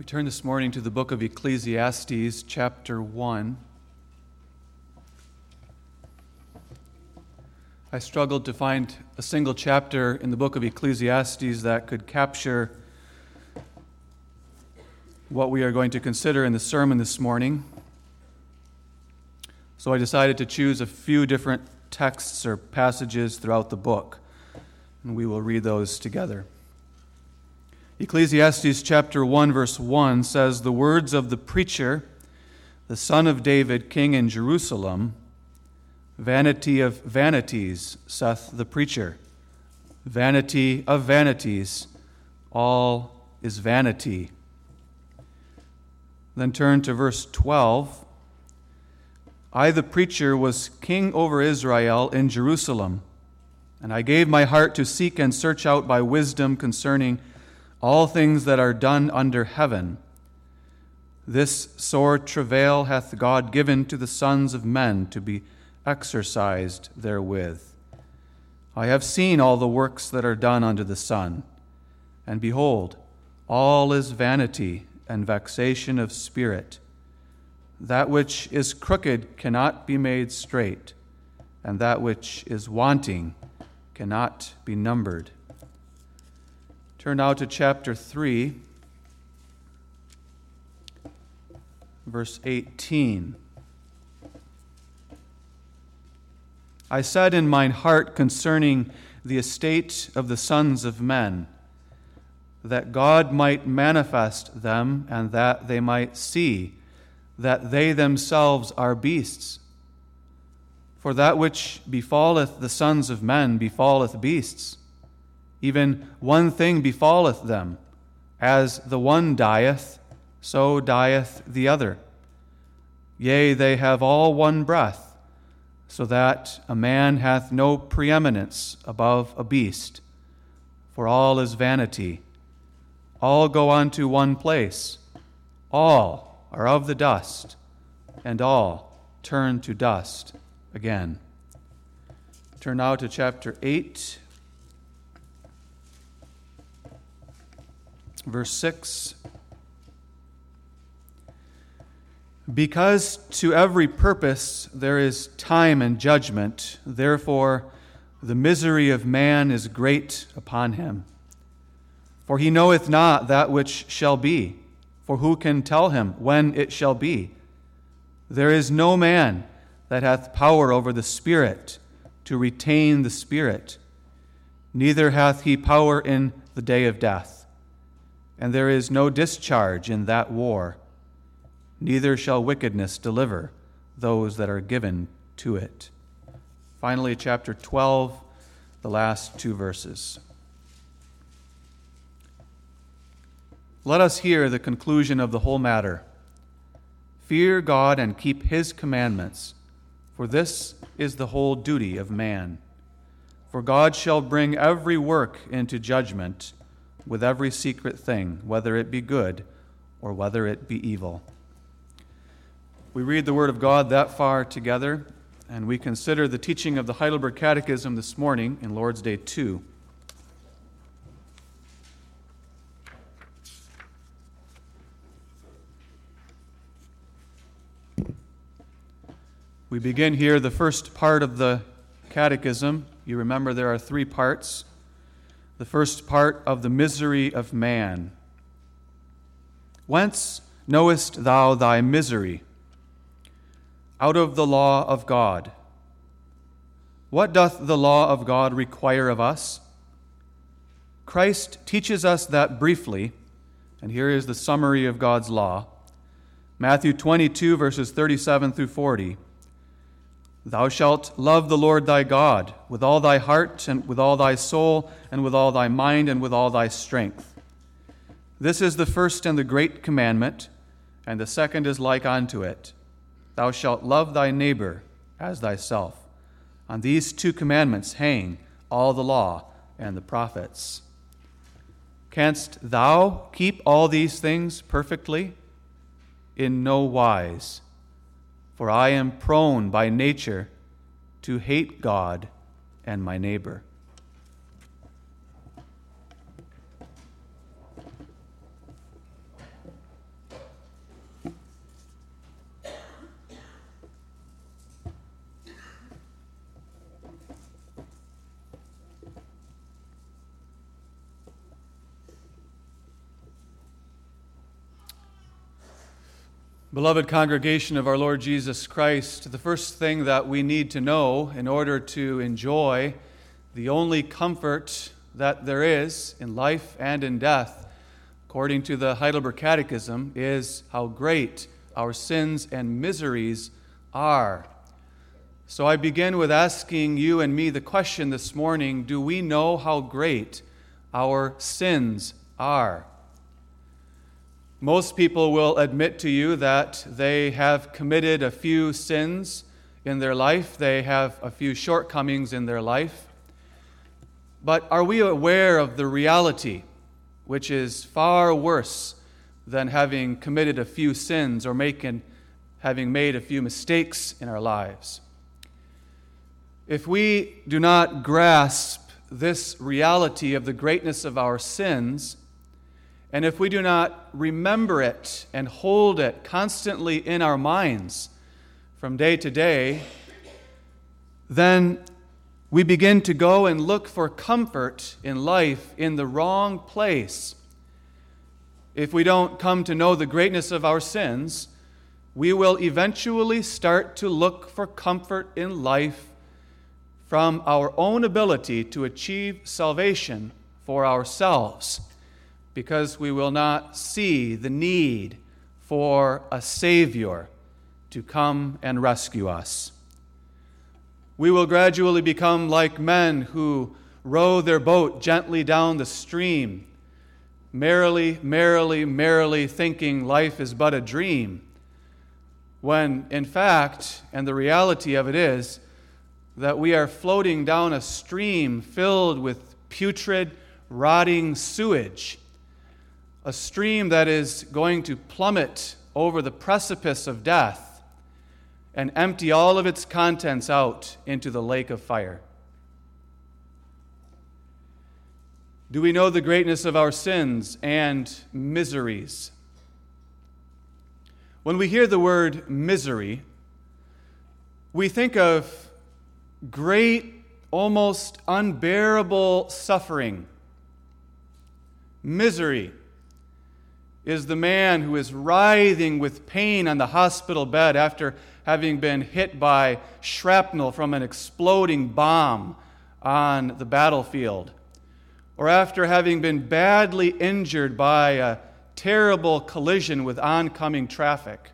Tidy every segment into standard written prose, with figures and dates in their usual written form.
We turn this morning to the book of Ecclesiastes, chapter 1. I struggled to find a single chapter in the book of Ecclesiastes that could capture what we are going to consider in the sermon this morning. So I decided to choose a few different texts or passages throughout the book, and we will read those together. Ecclesiastes chapter 1 verse 1 says, "The words of the preacher, the son of David, king in Jerusalem, vanity of vanities, saith the preacher. Vanity of vanities, all is vanity." Then turn to verse 12. "I, the preacher, was king over Israel in Jerusalem, and I gave my heart to seek and search out by wisdom concerning all things that are done under heaven. This sore travail hath God given to the sons of men to be exercised therewith. I have seen all the works that are done under the sun, and behold, all is vanity and vexation of spirit. That which is crooked cannot be made straight, and that which is wanting cannot be numbered." Turn now to chapter 3, verse 18. "I said in mine heart concerning the estate of the sons of men, that God might manifest them, and that they might see that they themselves are beasts. For that which befalleth the sons of men befalleth beasts. Even one thing befalleth them. As the one dieth, so dieth the other. Yea, they have all one breath, so that a man hath no preeminence above a beast. For all is vanity. All go unto one place. All are of the dust, and all turn to dust again." Turn now to chapter 8, verse 6. "Because to every purpose there is time and judgment, therefore the misery of man is great upon him. For he knoweth not that which shall be, for who can tell him when it shall be? There is no man that hath power over the Spirit to retain the Spirit, neither hath he power in the day of death. And there is no discharge in that war, neither shall wickedness deliver those that are given to it." Finally, chapter 12, the last two verses. Let us hear the conclusion of the whole matter. "Fear God and keep His commandments, for this is the whole duty of man. For God shall bring every work into judgment with every secret thing, whether it be good or whether it be evil." We read the Word of God that far together, and we consider the teaching of the Heidelberg Catechism this morning in Lord's Day 2. We begin here the first part of the Catechism. You remember there are three parts. The first part of the misery of man. "Whence knowest thou thy misery? Out of the law of God. What doth the law of God require of us? Christ teaches us that briefly, and here is the summary of God's law. Matthew 22, verses 37 through 40. Thou shalt love the Lord thy God with all thy heart and with all thy soul and with all thy mind and with all thy strength. This is the first and the great commandment, and the second is like unto it. Thou shalt love thy neighbor as thyself. On these two commandments hang all the law and the prophets. Canst thou keep all these things perfectly? In no wise. For I am prone by nature to hate God and my neighbor." Beloved congregation of our Lord Jesus Christ, the first thing that we need to know in order to enjoy the only comfort that there is in life and in death, according to the Heidelberg Catechism, is how great our sins and miseries are. So I begin with asking you and me the question this morning, do we know how great our sins are? Most people will admit to you that they have committed a few sins in their life. They have a few shortcomings in their life. But are we aware of the reality, which is far worse than having committed a few sins or having made a few mistakes in our lives? If we do not grasp this reality of the greatness of our sins, and if we do not remember it and hold it constantly in our minds from day to day, then we begin to go and look for comfort in life in the wrong place. If we don't come to know the greatness of our sins, we will eventually start to look for comfort in life from our own ability to achieve salvation for ourselves, because we will not see the need for a Savior to come and rescue us. We will gradually become like men who row their boat gently down the stream, merrily, merrily, merrily thinking life is but a dream, when in fact, and the reality of it is, that we are floating down a stream filled with putrid, rotting sewage, a stream that is going to plummet over the precipice of death and empty all of its contents out into the lake of fire. Do we know the greatness of our sins and miseries? When we hear the word misery, we think of great, almost unbearable suffering. Misery is the man who is writhing with pain on the hospital bed after having been hit by shrapnel from an exploding bomb on the battlefield, or after having been badly injured by a terrible collision with oncoming traffic.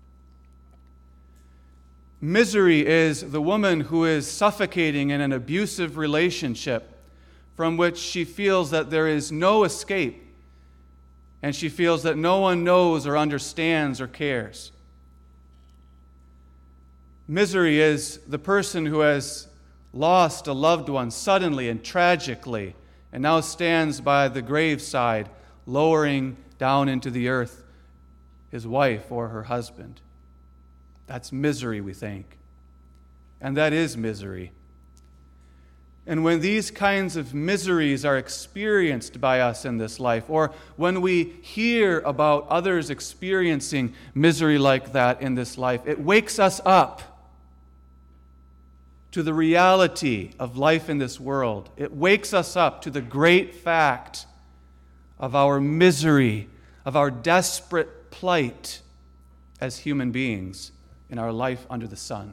Misery is the woman who is suffocating in an abusive relationship from which she feels that there is no escape, and she feels that no one knows or understands or cares. Misery is the person who has lost a loved one suddenly and tragically and now stands by the graveside, lowering down into the earth his wife or her husband. That's misery, we think. And that is misery. And when these kinds of miseries are experienced by us in this life, or when we hear about others experiencing misery like that in this life, it wakes us up to the reality of life in this world. It wakes us up to the great fact of our misery, of our desperate plight as human beings in our life under the sun.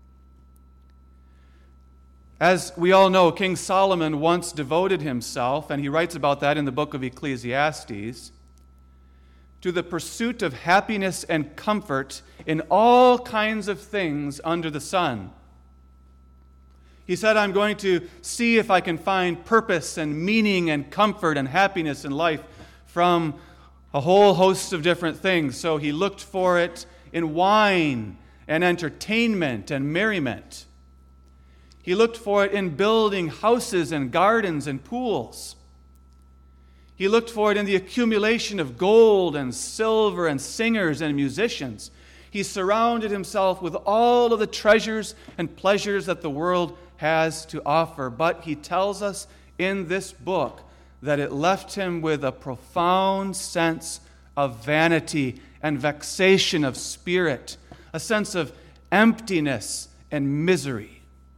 As we all know, King Solomon once devoted himself, and he writes about that in the book of Ecclesiastes, to the pursuit of happiness and comfort in all kinds of things under the sun. He said, I'm going to see if I can find purpose and meaning and comfort and happiness in life from a whole host of different things. So he looked for it in wine and entertainment and merriment. He looked for it in building houses and gardens and pools. He looked for it in the accumulation of gold and silver and singers and musicians. He surrounded himself with all of the treasures and pleasures that the world has to offer. But he tells us in this book that it left him with a profound sense of vanity and vexation of spirit, a sense of emptiness and misery.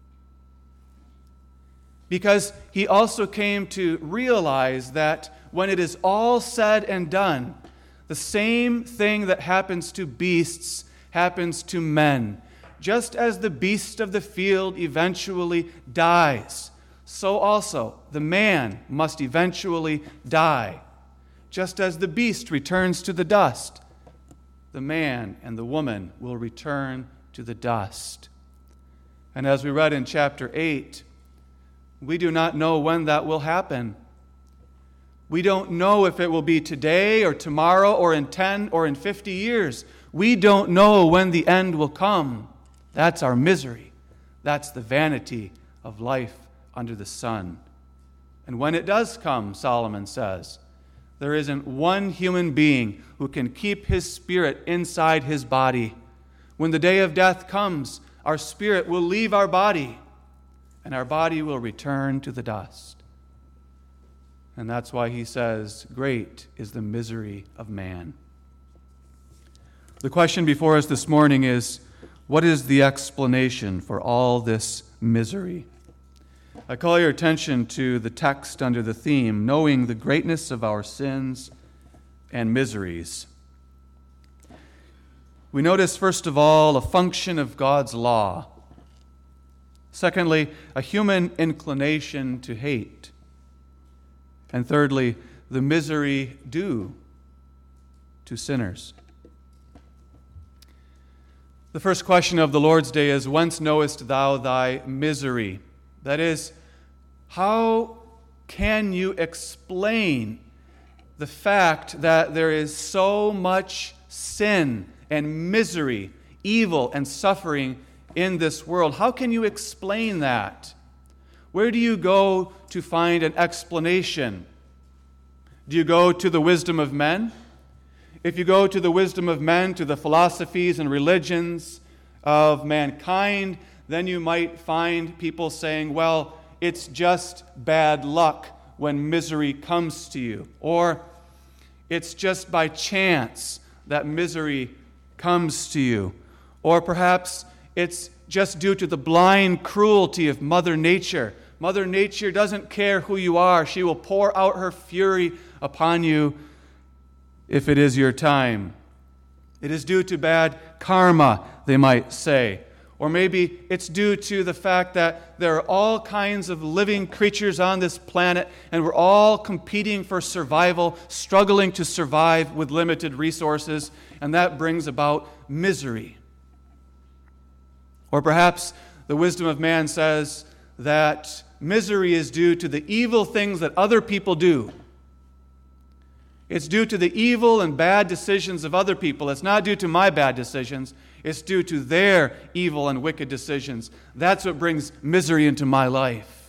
Because he also came to realize that when it is all said and done, The same thing that happens to beasts happens to men. Just as the beast of the field eventually dies, so also the man must eventually die. Just as the beast returns to the dust, the man and the woman will return to the dust. And as we read in chapter 8, we do not know when that will happen. We don't know if it will be today or tomorrow or in 10 or in 50 years. We don't know when the end will come. That's our misery. That's the vanity of life under the sun. And when it does come, Solomon says, there isn't one human being who can keep his spirit inside his body. When the day of death comes, our spirit will leave our body, and our body will return to the dust. And that's why he says, great is the misery of man. The question before us this morning is, what is the explanation for all this misery? I call your attention to the text under the theme, knowing the greatness of our sins and miseries. We notice, first of all, a function of God's law. Secondly, a human inclination to hate. And thirdly, the misery due to sinners. The first question of the Lord's Day is, whence knowest thou thy misery? That is, how can you explain the fact that there is so much sin and misery, evil and suffering in this world? How can you explain that? Where do you go to find an explanation? Do you go to the wisdom of men? If you go to the wisdom of men, to the philosophies and religions of mankind, then you might find people saying, well, it's just bad luck when misery comes to you. Or it's just by chance that misery comes to you. Or perhaps it's just due to the blind cruelty of Mother Nature. Mother Nature doesn't care who you are. She will pour out her fury upon you if it is your time. It is due to bad karma, they might say. Or maybe it's due to the fact that there are all kinds of living creatures on this planet, and we're all competing for survival, struggling to survive with limited resources, and that brings about misery. Or perhaps the wisdom of man says that misery is due to the evil things that other people do. It's due to the evil and bad decisions of other people. It's not due to my bad decisions. It's due to their evil and wicked decisions. That's what brings misery into my life.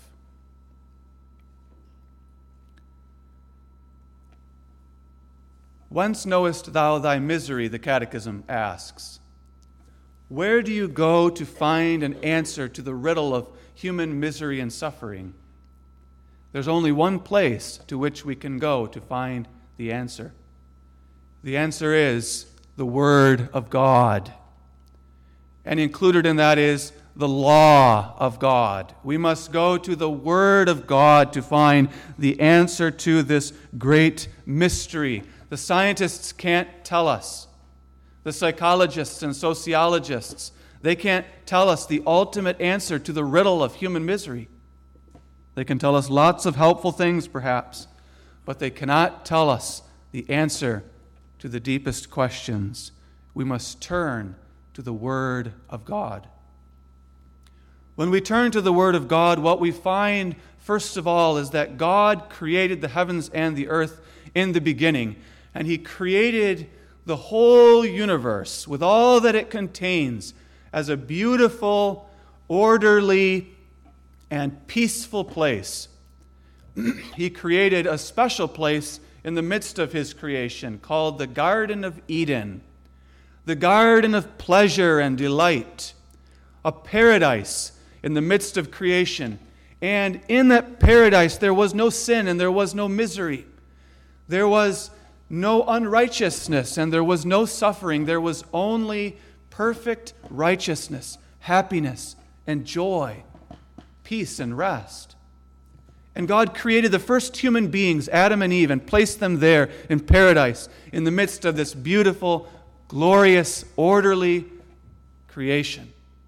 Whence knowest thou thy misery, the Catechism asks. Where do you go to find an answer to the riddle of human misery and suffering? There's only one place to which we can go to find the answer. The answer is the Word of God. And included in that is the law of God. We must go to the Word of God to find the answer to this great mystery. The scientists can't tell us. The psychologists and sociologists, they can't tell us the ultimate answer to the riddle of human misery. They can tell us lots of helpful things, perhaps, but they cannot tell us the answer to the deepest questions. We must turn to the Word of God. When we turn to the Word of God, what we find, first of all, is that God created the heavens and the earth in the beginning, and He created the whole universe with all that it contains as a beautiful, orderly, and peaceful place. He created a special place in the midst of His creation called the Garden of Eden, the garden of pleasure and delight, a paradise in the midst of creation. And in that paradise there was no sin and there was no misery. There was no unrighteousness and there was no suffering. There was only perfect righteousness, happiness, and joy, peace and rest. And God created the first human beings, Adam and Eve, and placed them there in paradise in the midst of this beautiful, glorious, orderly creation.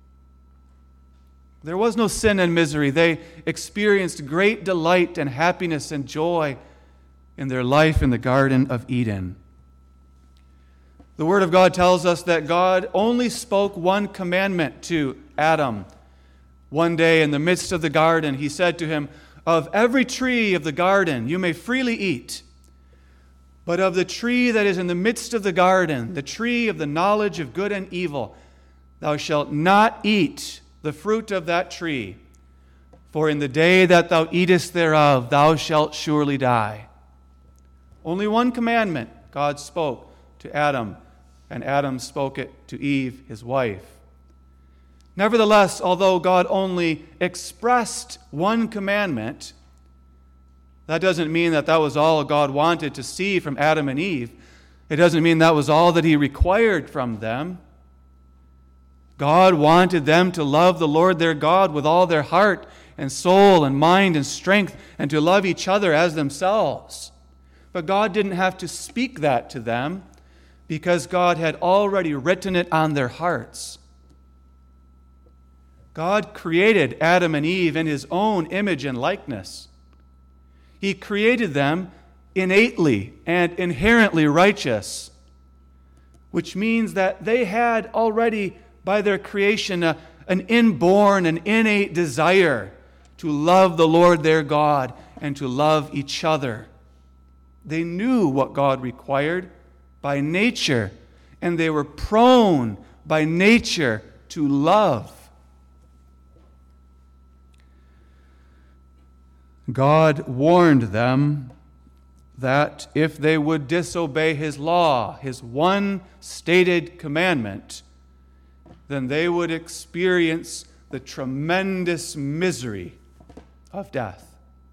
There was no sin and misery. They experienced great delight and happiness and joy in their life in the Garden of Eden. The Word of God tells us that God only spoke one commandment to Adam. One day in the midst of the garden, He said to him, "Of every tree of the garden you may freely eat, but of the tree that is in the midst of the garden, the tree of the knowledge of good and evil, thou shalt not eat the fruit of that tree, for in the day that thou eatest thereof, thou shalt surely die." Only one commandment God spoke to Adam, and Adam spoke it to Eve, his wife. Nevertheless, although God only expressed one commandment, that doesn't mean that was all God wanted to see from Adam and Eve. It doesn't mean that was all that He required from them. God wanted them to love the Lord their God with all their heart and soul and mind and strength, and to love each other as themselves. But God didn't have to speak that to them, because God had already written it on their hearts. God created Adam and Eve in His own image and likeness. He created them innately and inherently righteous, which means that they had already, by their creation, an inborn and innate desire to love the Lord their God and to love each other. They knew what God required by nature, and they were prone by nature to love. God warned them that if they would disobey His law, His one stated commandment, then they would experience the tremendous misery of death.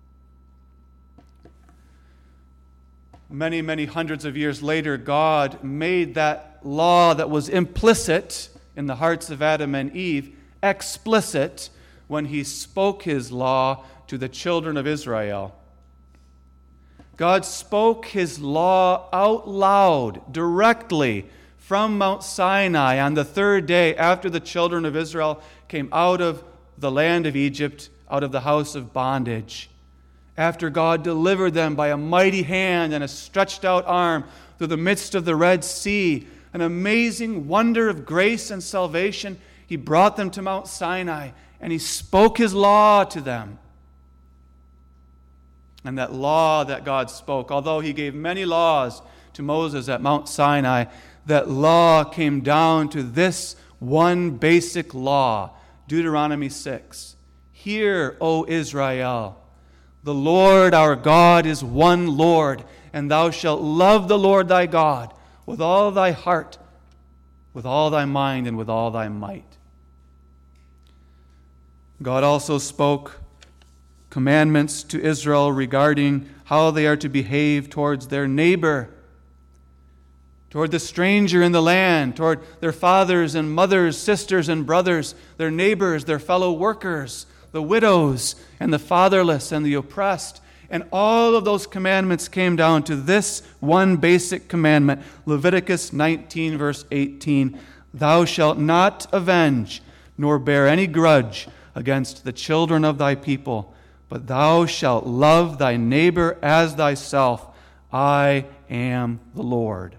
Many, many hundreds of years later, God made that law that was implicit in the hearts of Adam and Eve explicit when He spoke His law to the children of Israel. God spoke His law out loud, directly from Mount Sinai on the third day after the children of Israel came out of the land of Egypt, out of the house of bondage. After God delivered them by a mighty hand and a stretched out arm through the midst of the Red Sea, an amazing wonder of grace and salvation, He brought them to Mount Sinai and He spoke His law to them. And that law that God spoke, although He gave many laws to Moses at Mount Sinai, that law came down to this one basic law, Deuteronomy 6. Hear, O Israel, the Lord our God is one Lord, and thou shalt love the Lord thy God with all thy heart, with all thy mind, and with all thy might. God also spoke commandments to Israel regarding how they are to behave towards their neighbor, toward the stranger in the land, toward their fathers and mothers, sisters and brothers, their neighbors, their fellow workers, the widows and the fatherless and the oppressed. And all of those commandments came down to this one basic commandment, Leviticus 19, verse 18. Thou shalt not avenge, nor bear any grudge against the children of thy people, but thou shalt love thy neighbor as thyself. I am the Lord.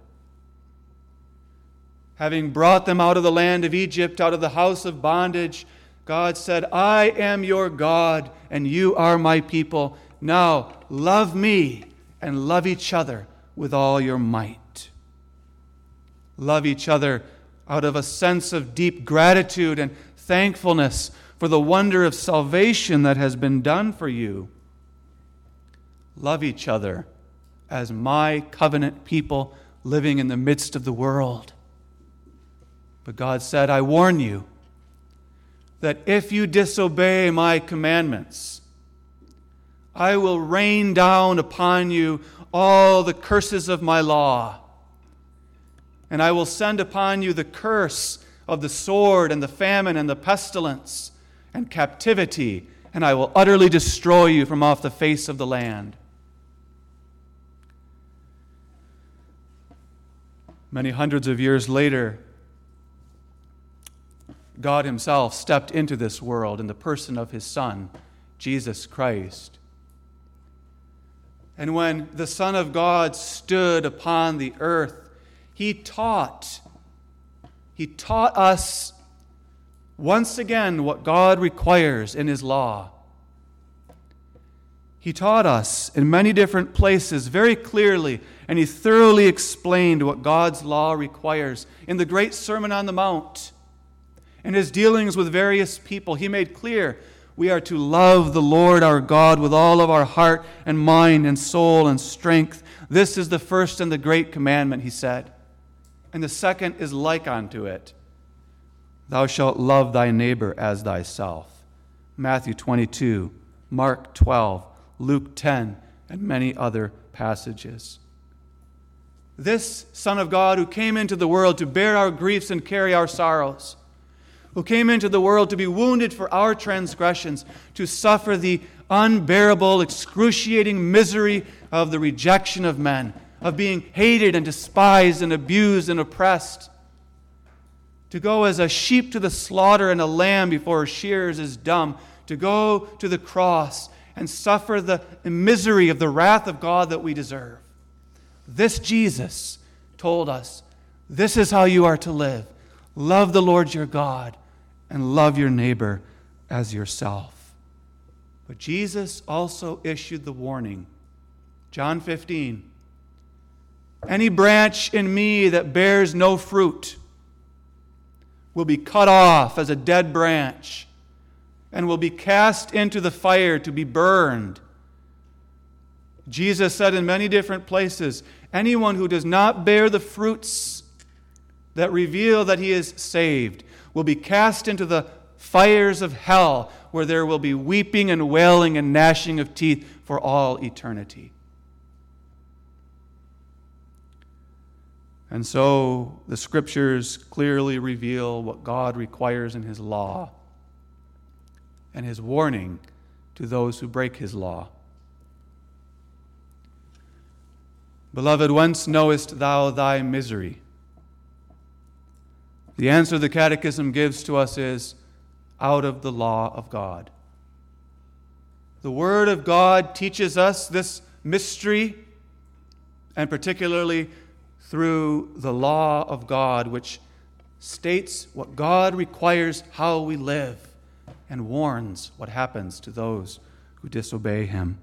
Having brought them out of the land of Egypt, out of the house of bondage, God said, I am your God, and you are my people. Now love me and love each other with all your might. Love each other out of a sense of deep gratitude and thankfulness for the wonder of salvation that has been done for you. Love each other as my covenant people living in the midst of the world. But God said, I warn you that if you disobey my commandments, I will rain down upon you all the curses of my law. And I will send upon you the curse of the sword and the famine and the pestilence and captivity and I will utterly destroy you from off the face of the land. Many hundreds of years later, God himself stepped into this world in the person of his Son, Jesus Christ. And when the Son of God stood upon the earth, he taught us once again what God requires in his law. He taught us in many different places very clearly, and he thoroughly explained what God's law requires. In the great Sermon on the Mount, in his dealings with various people, he made clear we are to love the Lord our God with all of our heart and mind and soul and strength. This is the first and the great commandment, he said. And the second is like unto it. Thou shalt love thy neighbor as thyself. Matthew 22, Mark 12, Luke 10, and many other passages. This Son of God who came into the world to bear our griefs and carry our sorrows, who came into the world to be wounded for our transgressions, to suffer the unbearable, excruciating misery of the rejection of men, of being hated and despised and abused and oppressed, to go as a sheep to the slaughter and a lamb before her shearers is dumb, to go to the cross and suffer the misery of the wrath of God that we deserve. This Jesus told us, this is how you are to live. Love the Lord your God and love your neighbor as yourself. But Jesus also issued the warning. John 15, any branch in me that bears no fruit will be cut off as a dead branch and will be cast into the fire to be burned. Jesus said in many different places, anyone who does not bear the fruits that reveal that he is saved will be cast into the fires of hell, where there will be weeping and wailing and gnashing of teeth for all eternity. And so the Scriptures clearly reveal what God requires in his law and his warning to those who break his law. Beloved, whence knowest thou thy misery? The answer the Catechism gives to us is, out of the law of God. The Word of God teaches us this mystery, and particularly through the law of God, which states what God requires how we live and warns what happens to those who disobey him.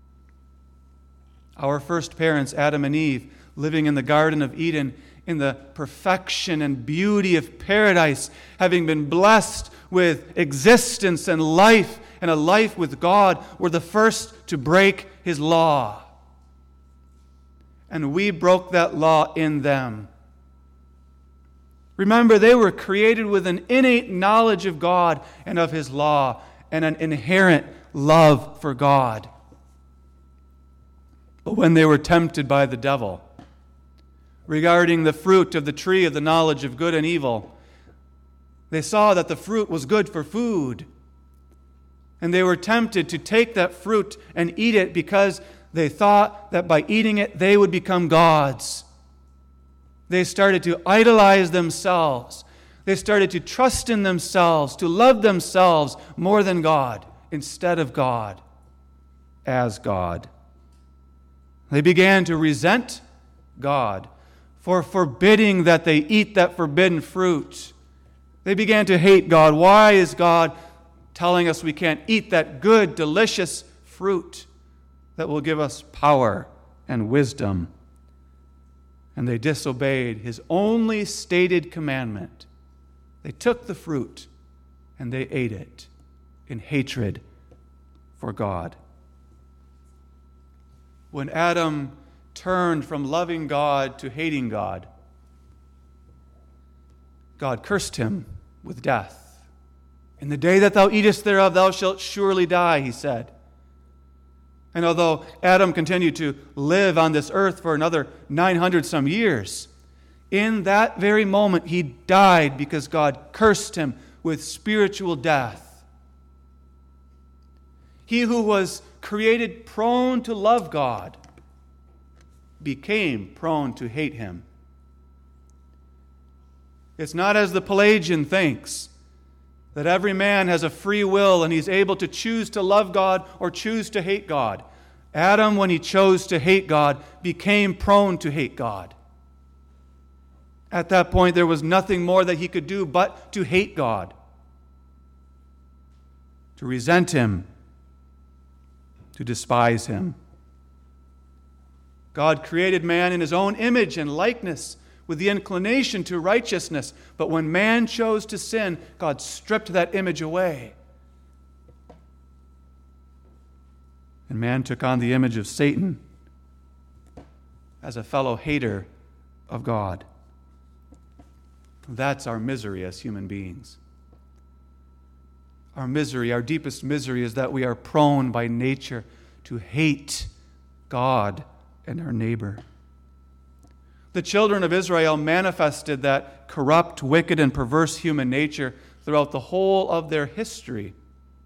Our first parents, Adam and Eve, living in the Garden of Eden, in the perfection and beauty of paradise, having been blessed with existence and life and a life with God, were the first to break his law. And we broke that law in them. Remember, they were created with an innate knowledge of God and of his law and an inherent love for God. But when they were tempted by the devil regarding the fruit of the tree of the knowledge of good and evil, they saw that the fruit was good for food. And they were tempted to take that fruit and eat it because they thought that by eating it they would become gods. They started to idolize themselves. They started to trust in themselves, to love themselves more than God, instead of God as God. They began to resent God for forbidding that they eat that forbidden fruit. They began to hate God. Why is God telling us we can't eat that good, delicious fruit that will give us power and wisdom? And they disobeyed his only stated commandment. They took the fruit and they ate it in hatred for God. When Adam turned from loving God to hating God, God cursed him with death. In the day that thou eatest thereof, thou shalt surely die, he said. And although Adam continued to live on this earth for another 900 some years, in that very moment he died because God cursed him with spiritual death. He who was created prone to love God became prone to hate him. It's not as the Pelagian thinks, that every man has a free will and he's able to choose to love God or choose to hate God. Adam, when he chose to hate God, became prone to hate God. At that point, there was nothing more that he could do but to hate God, to resent him, to despise him. God created man in his own image and likeness with the inclination to righteousness. But when man chose to sin, God stripped that image away. And man took on the image of Satan as a fellow hater of God. That's our misery as human beings. Our misery, our deepest misery, is that we are prone by nature to hate God and our neighbor. The children of Israel manifested that corrupt, wicked, and perverse human nature throughout the whole of their history.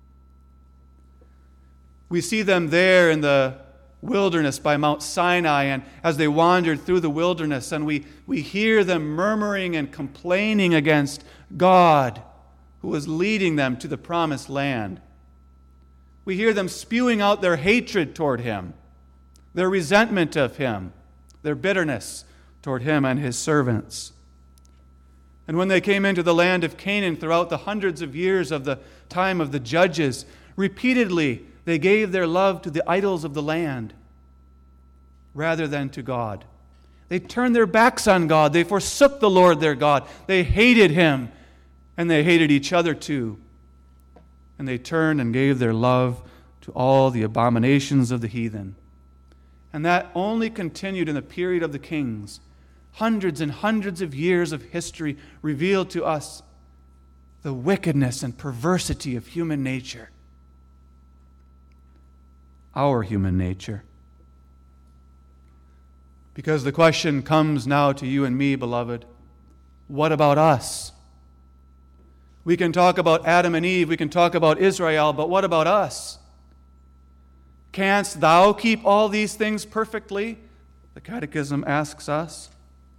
We see them there in the wilderness by Mount Sinai, and as they wandered through the wilderness, and we hear them murmuring and complaining against God, who was leading them to the promised land. We hear them spewing out their hatred toward him, their resentment of him, their bitterness toward him and his servants. And when they came into the land of Canaan throughout the hundreds of years of the time of the judges, repeatedly they gave their love to the idols of the land rather than to God. They turned their backs on God. They forsook the Lord their God. They hated him, and they hated each other too. And they turned and gave their love to all the abominations of the heathen. And that only continued in the period of the kings. Hundreds and hundreds of years of history revealed to us the wickedness and perversity of human nature. Our human nature. Because the question comes now to you and me, beloved, what about us? We can talk about Adam and Eve, we can talk about Israel, but what about us? Canst thou keep all these things perfectly? The Catechism asks us.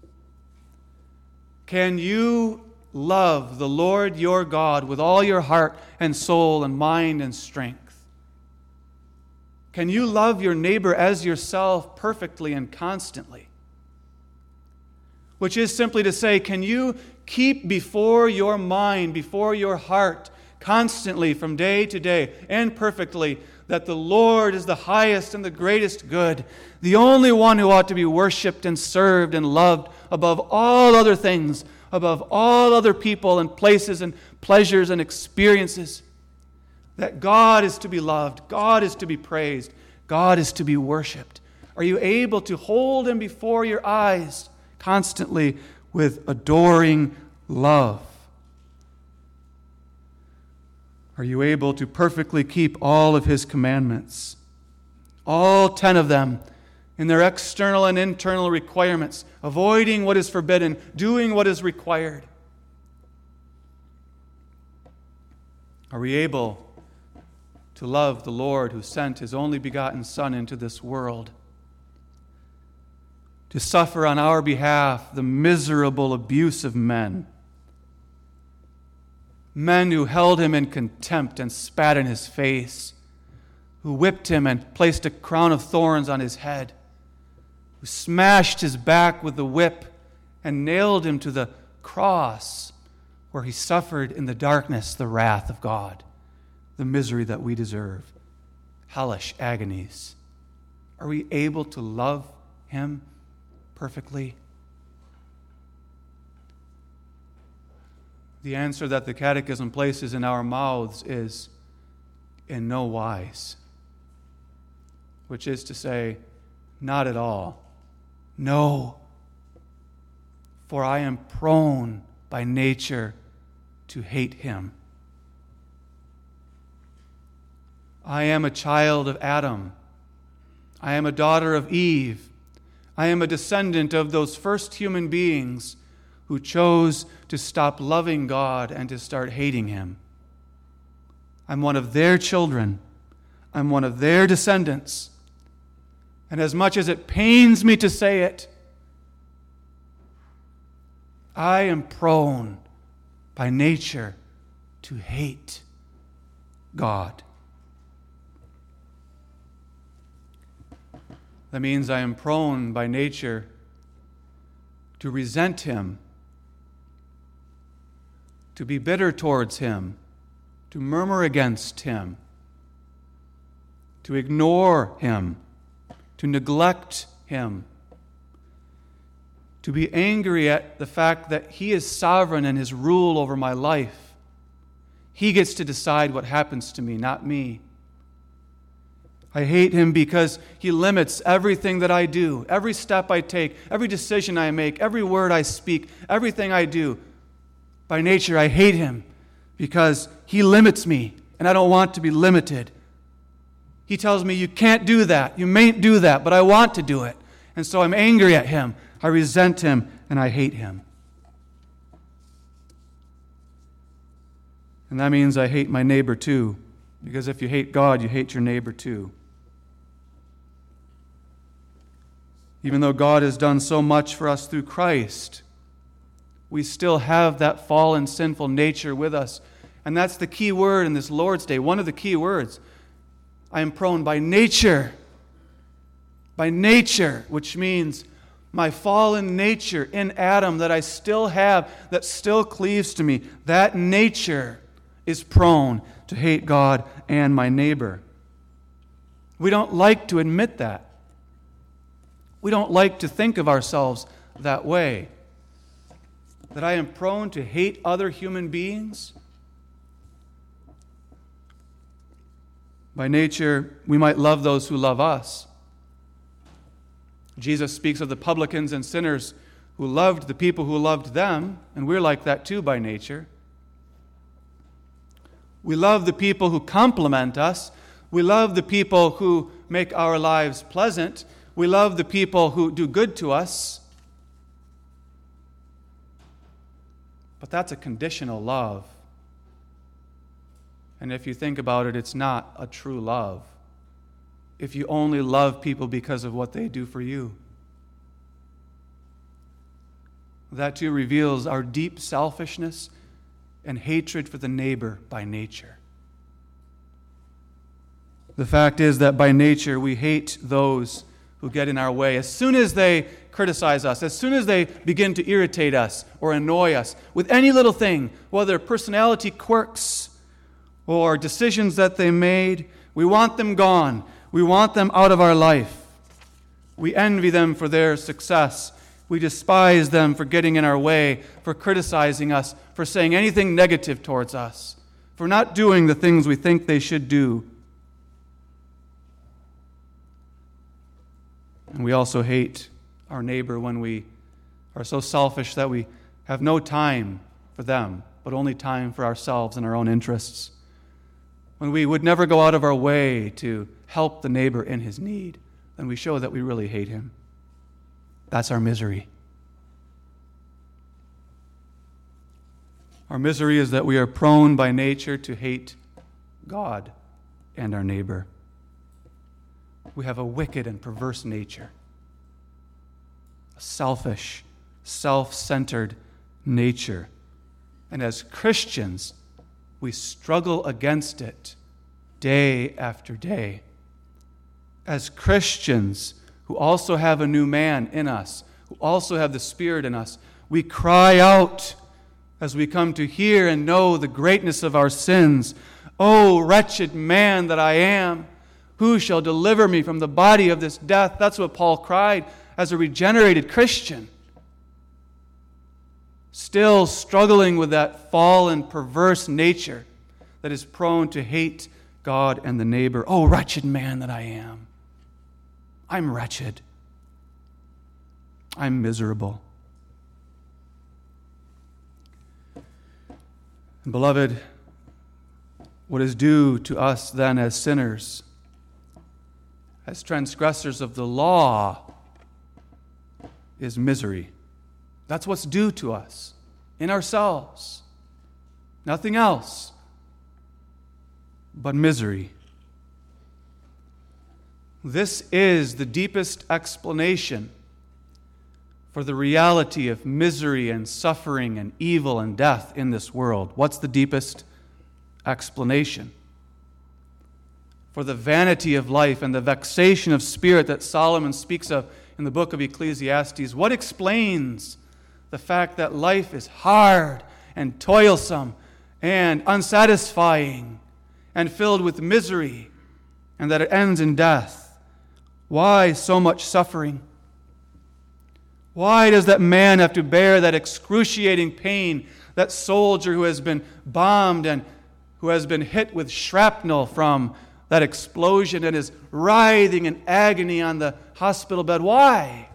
Can you love the Lord your God with all your heart and soul and mind and strength? Can you love your neighbor as yourself perfectly and constantly? Which is simply to say, can you keep before your mind, before your heart, constantly from day to day and perfectly, that the Lord is the highest and the greatest good, the only one who ought to be worshipped and served and loved above all other things, above all other people and places and pleasures and experiences, that God is to be loved, God is to be praised, God is to be worshipped. Are you able to hold him before your eyes constantly with adoring love? Are you able to perfectly keep all of his commandments, all 10 of them, in their external and internal requirements, avoiding what is forbidden, doing what is required? Are we able to love the Lord who sent his only begotten Son into this world to suffer on our behalf the miserable abuse of men? Men who held him in contempt and spat in his face, who whipped him and placed a crown of thorns on his head, who smashed his back with the whip and nailed him to the cross, where he suffered in the darkness the wrath of God, the misery that we deserve, hellish agonies. Are we able to love him perfectly? The answer that the Catechism places in our mouths is in no wise, which is to say, not at all. No, for I am prone by nature to hate him. I am a child of Adam. I am a daughter of Eve. I am a descendant of those first human beings who chose to stop loving God and to start hating him. I'm one of their children. I'm one of their descendants. And as much as it pains me to say it, I am prone by nature to hate God. That means I am prone by nature to resent Him, to be bitter towards Him, to murmur against Him, to ignore Him, to neglect Him, to be angry at the fact that He is sovereign in His rule over my life. He gets to decide what happens to me, not me. I hate Him because He limits everything that I do, every step I take, every decision I make, every word I speak, everything I do. By nature, I hate Him because He limits me, and I don't want to be limited. He tells me, you can't do that, you mayn't do that, but I want to do it. And so I'm angry at Him, I resent Him, and I hate Him. And that means I hate my neighbor too, because if you hate God, you hate your neighbor too. Even though God has done so much for us through Christ, we still have that fallen, sinful nature with us. And that's the key word in this Lord's Day, one of the key words. I am prone by nature, which means my fallen nature in Adam that I still have, that still cleaves to me, that nature is prone to hate God and my neighbor. We don't like to admit that. We don't like to think of ourselves that way. That I am prone to hate other human beings. By nature, we might love those who love us. Jesus speaks of the publicans and sinners who loved the people who loved them, and we're like that too by nature. We love the people who compliment us. We love the people who make our lives pleasant. We love the people who do good to us. But that's a conditional love. And if you think about it, it's not a true love. If you only love people because of what they do for you. That too reveals our deep selfishness and hatred for the neighbor by nature. The fact is that by nature we hate those who get in our way. As soon as they criticize us, as soon as they begin to irritate us or annoy us with any little thing, whether personality quirks or decisions that they made, we want them gone. We want them out of our life. We envy them for their success. We despise them for getting in our way, for criticizing us, for saying anything negative towards us, for not doing the things we think they should do. And we also hate our neighbor when we are so selfish that we have no time for them, but only time for ourselves and our own interests. When we would never go out of our way to help the neighbor in his need, then we show that we really hate him. That's our misery. Our misery is that we are prone by nature to hate God and our neighbor. We have a wicked and perverse nature, a selfish, self-centered nature. And as Christians, we struggle against it day after day. As Christians who also have a new man in us, who also have the Spirit in us, we cry out as we come to hear and know the greatness of our sins. "Oh, wretched man that I am, who shall deliver me from the body of this death?" That's what Paul cried as a regenerated Christian. Still struggling with that fallen, perverse nature that is prone to hate God and the neighbor. "Oh, wretched man that I am. I'm wretched. I'm miserable." And beloved, what is due to us then as sinners, as transgressors of the law, is misery. That's what's due to us in ourselves. Nothing else but misery. This is the deepest explanation for the reality of misery and suffering and evil and death in this world. What's the deepest explanation? For the vanity of life and the vexation of spirit that Solomon speaks of in the book of Ecclesiastes. What explains the fact that life is hard and toilsome and unsatisfying and filled with misery, and that it ends in death? Why so much suffering? Why does that man have to bear that excruciating pain, that soldier who has been bombed and who has been hit with shrapnel from that explosion and is writhing in agony on the hospital bed? Why?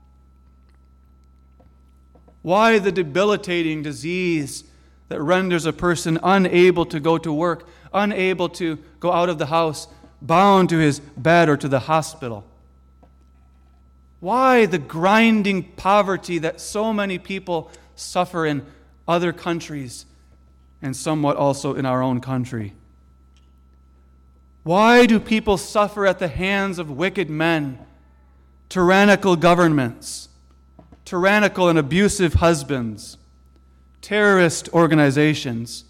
Why the debilitating disease that renders a person unable to go to work, unable to go out of the house, bound to his bed or to the hospital? Why the grinding poverty that so many people suffer in other countries and somewhat also in our own country? Why do people suffer at the hands of wicked men, tyrannical governments, tyrannical and abusive husbands, terrorist organizations?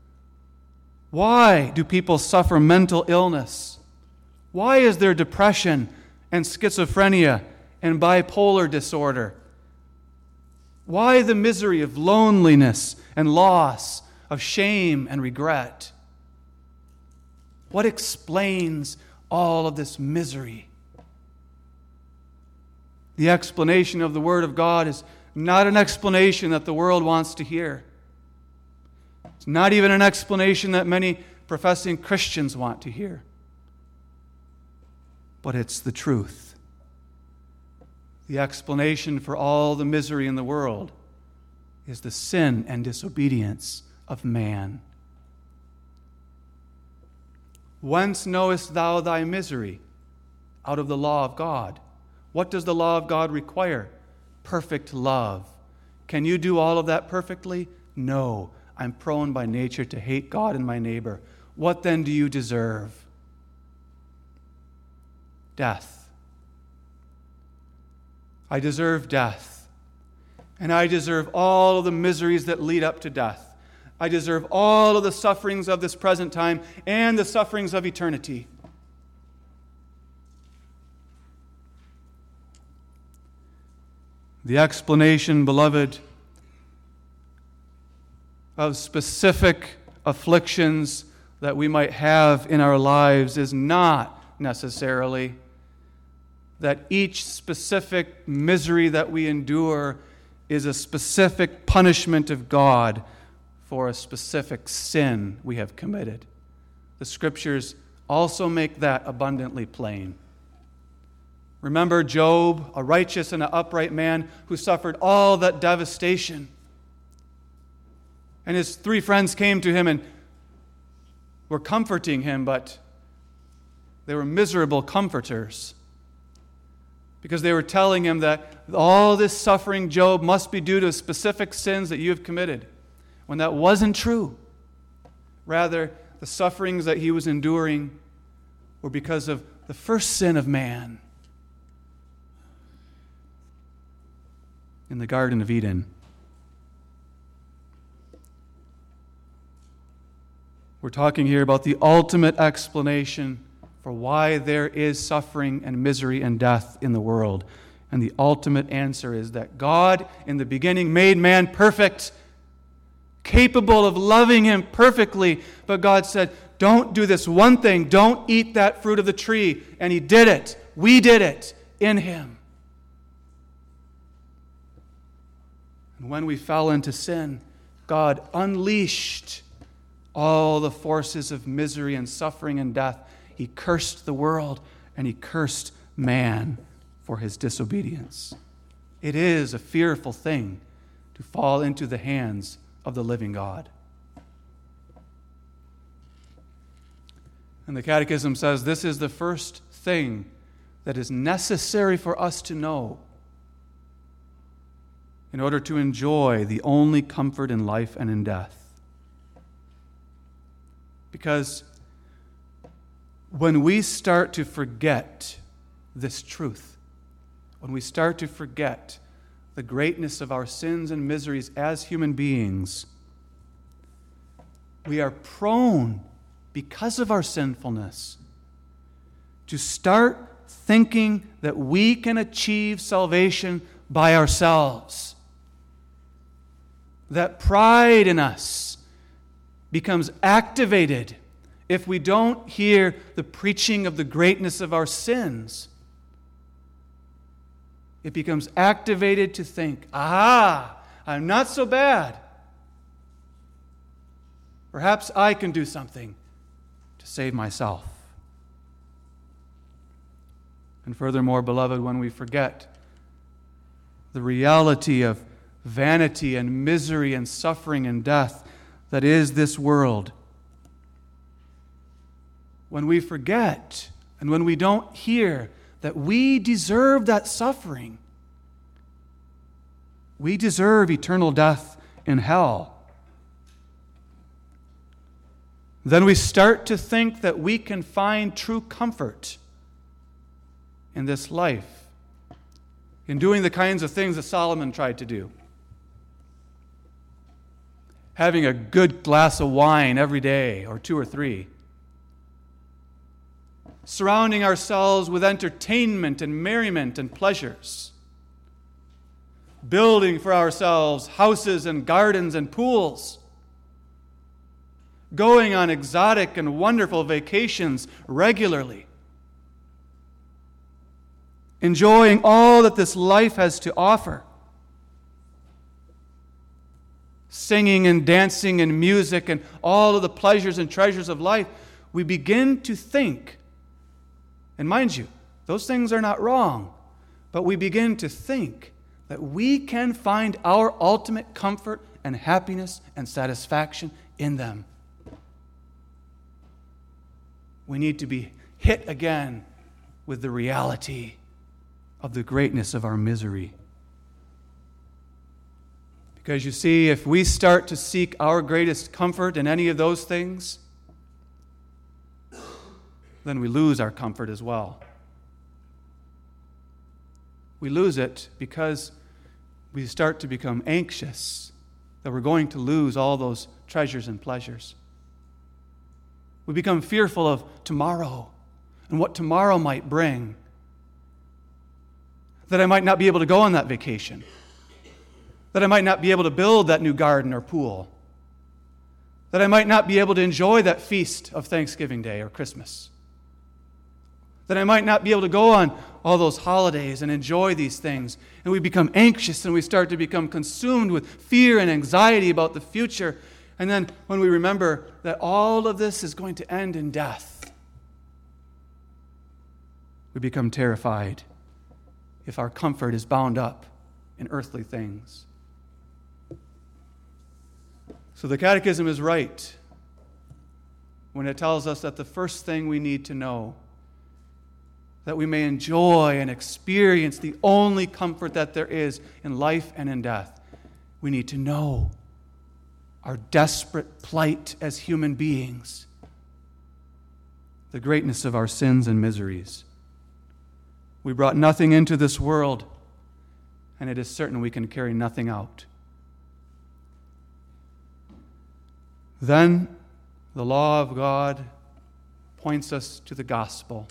Why do people suffer mental illness? Why is there depression and schizophrenia and bipolar disorder? Why the misery of loneliness and loss, of shame and regret? What explains all of this misery? The explanation of the Word of God is not an explanation that the world wants to hear. It's not even an explanation that many professing Christians want to hear. But it's the truth. The explanation for all the misery in the world is the sin and disobedience of man. Whence knowest thou thy misery? Out of the law of God. What does the law of God require? Perfect love. Can you do all of that perfectly? No. I'm prone by nature to hate God and my neighbor. What then do you deserve? Death. I deserve death. And I deserve all of the miseries that lead up to death. I deserve all of the sufferings of this present time and the sufferings of eternity. The explanation, beloved, of specific afflictions that we might have in our lives is not necessarily that each specific misery that we endure is a specific punishment of God for a specific sin we have committed. The Scriptures also make that abundantly plain. Remember Job, a righteous and an upright man who suffered all that devastation. And his 3 friends came to him and were comforting him, but they were miserable comforters, because they were telling him that all this suffering, Job, must be due to specific sins that you have committed, when that wasn't true. Rather, the sufferings that he was enduring were because of the first sin of man in the Garden of Eden. We're talking here about the ultimate explanation for why there is suffering and misery and death in the world. And the ultimate answer is that God, in the beginning, made man perfect, capable of loving him perfectly. But God said, don't do this one thing. Don't eat that fruit of the tree. And he did it. We did it in him. And when we fell into sin, God unleashed all the forces of misery and suffering and death. He cursed the world and he cursed man for his disobedience. It is a fearful thing to fall into the hands of the living God. And the Catechism says this is the first thing that is necessary for us to know in order to enjoy the only comfort in life and in death. Because when we start to forget this truth, when we start to forget the greatness of our sins and miseries as human beings, we are prone, because of our sinfulness, to start thinking that we can achieve salvation by ourselves. That pride in us becomes activated if we don't hear the preaching of the greatness of our sins. It becomes activated to think, aha, I'm not so bad. Perhaps I can do something to save myself. And furthermore, beloved, when we forget the reality of vanity and misery and suffering and death that is this world, when we forget and when we don't hear that we deserve that suffering, we deserve eternal death in hell, then we start to think that we can find true comfort in this life, in doing the kinds of things that Solomon tried to do. Having a good glass of wine every day, or 2 or 3. Surrounding ourselves with entertainment and merriment and pleasures. Building for ourselves houses and gardens and pools. Going on exotic and wonderful vacations regularly. Enjoying all that this life has to offer. Singing and dancing and music and all of the pleasures and treasures of life, we begin to think, and mind you, those things are not wrong, but we begin to think that we can find our ultimate comfort and happiness and satisfaction in them. We need to be hit again with the reality of the greatness of our misery. Because you see, if we start to seek our greatest comfort in any of those things, then we lose our comfort as well. We lose it because we start to become anxious that we're going to lose all those treasures and pleasures. We become fearful of tomorrow and what tomorrow might bring. That I might not be able to go on that vacation. That I might not be able to build that new garden or pool. That I might not be able to enjoy that feast of Thanksgiving Day or Christmas. That I might not be able to go on all those holidays and enjoy these things. And we become anxious and we start to become consumed with fear and anxiety about the future. And then when we remember that all of this is going to end in death, we become terrified if our comfort is bound up in earthly things. So the Catechism is right when it tells us that the first thing we need to know, that we may enjoy and experience the only comfort that there is in life and in death, we need to know our desperate plight as human beings, the greatness of our sins and miseries. We brought nothing into this world, and it is certain we can carry nothing out. Then the law of God points us to the gospel.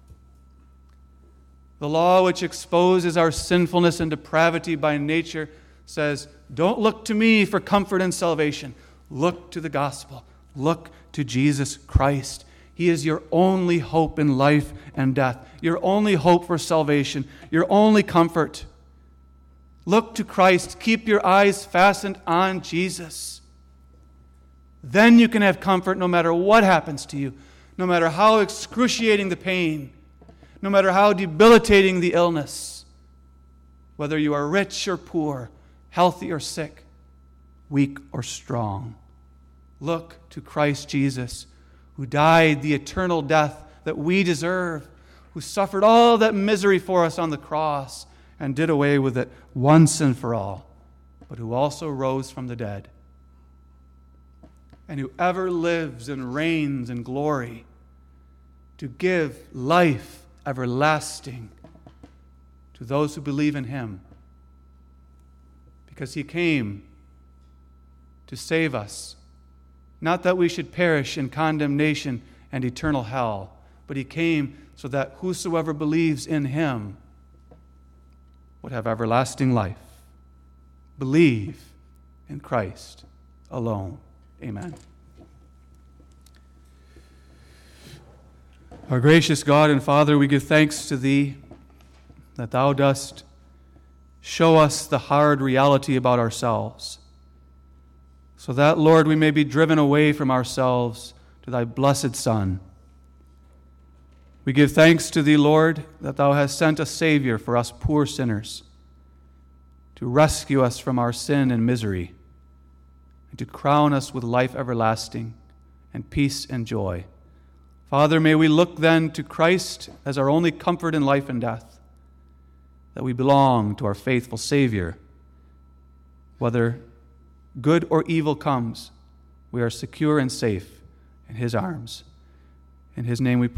The law which exposes our sinfulness and depravity by nature says, don't look to me for comfort and salvation. Look to the gospel. Look to Jesus Christ. He is your only hope in life and death, your only hope for salvation, your only comfort. Look to Christ. Keep your eyes fastened on Jesus. Then you can have comfort no matter what happens to you, no matter how excruciating the pain, no matter how debilitating the illness, whether you are rich or poor, healthy or sick, weak or strong. Look to Christ Jesus, who died the eternal death that we deserve, who suffered all that misery for us on the cross and did away with it once and for all, but who also rose from the dead, and who ever lives and reigns in glory to give life everlasting to those who believe in him. Because he came to save us, not that we should perish in condemnation and eternal hell, but he came so that whosoever believes in him would have everlasting life. Believe in Christ alone. Amen. Our gracious God and Father, we give thanks to thee that thou dost show us the hard reality about ourselves, so that, Lord, we may be driven away from ourselves to thy blessed Son. We give thanks to thee, Lord, that thou hast sent a Savior for us poor sinners, to rescue us from our sin and misery, and to crown us with life everlasting and peace and joy. Father, may we look then to Christ as our only comfort in life and death, that we belong to our faithful Savior. Whether good or evil comes, we are secure and safe in his arms. In his name we pray.